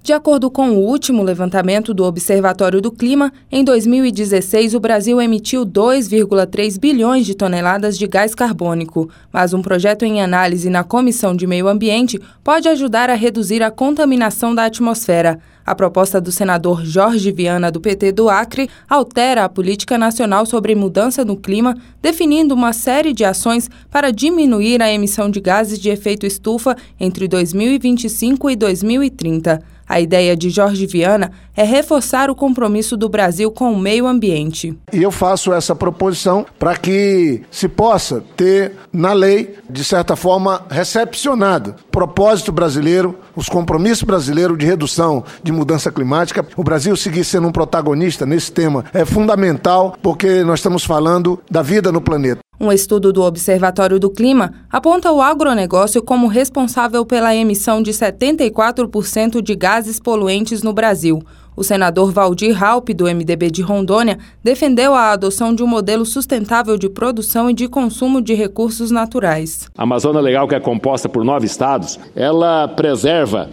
De acordo com o último levantamento do Observatório do Clima, em 2016 o Brasil emitiu 2,3 bilhões de toneladas de gás carbônico, mas um projeto em análise na Comissão de Meio Ambiente pode ajudar a reduzir a contaminação da atmosfera. A proposta do senador Jorge Viana, do PT do Acre, altera a política nacional sobre mudança no clima, definindo uma série de ações para diminuir a emissão de gases de efeito estufa entre 2025 e 2030. A ideia de Jorge Viana é reforçar o compromisso do Brasil com o meio ambiente. E eu faço essa proposição para que se possa ter na lei, de certa forma, recepcionado o propósito brasileiro, os compromissos brasileiros de redução de mudança climática. O Brasil seguir sendo um protagonista nesse tema é fundamental, porque nós estamos falando da vida no planeta. Um estudo do Observatório do Clima aponta o agronegócio como responsável pela emissão de 74% de gases poluentes no Brasil. O senador Valdir Raupp, do MDB de Rondônia, defendeu a adoção de um modelo sustentável de produção e de consumo de recursos naturais. A Amazônia Legal, que é composta por 9 estados, ela preserva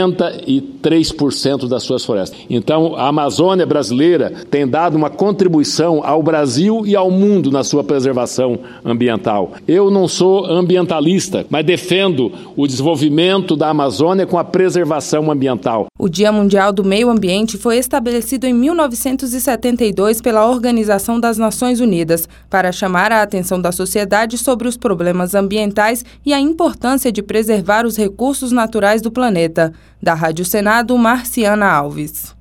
83% das suas florestas. Então, a Amazônia brasileira tem dado uma contribuição ao Brasil e ao mundo na sua preservação ambiental. Eu não sou ambientalista, mas defendo o desenvolvimento da Amazônia com a preservação ambiental. O Dia Mundial do Meio Ambiente foi estabelecido em 1972 pela Organização das Nações Unidas para chamar a atenção da sociedade sobre os problemas ambientais e a importância de preservar os recursos naturais do planeta. Da Rádio Senado, Marciana Alves.